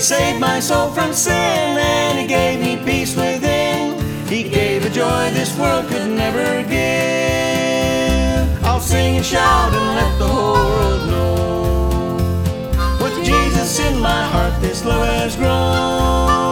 saved my soul from sin, and He gave me peace within. He gave a joy this world could never give. I'll sing and shout and let the whole world know, with Jesus in my heart this love has grown.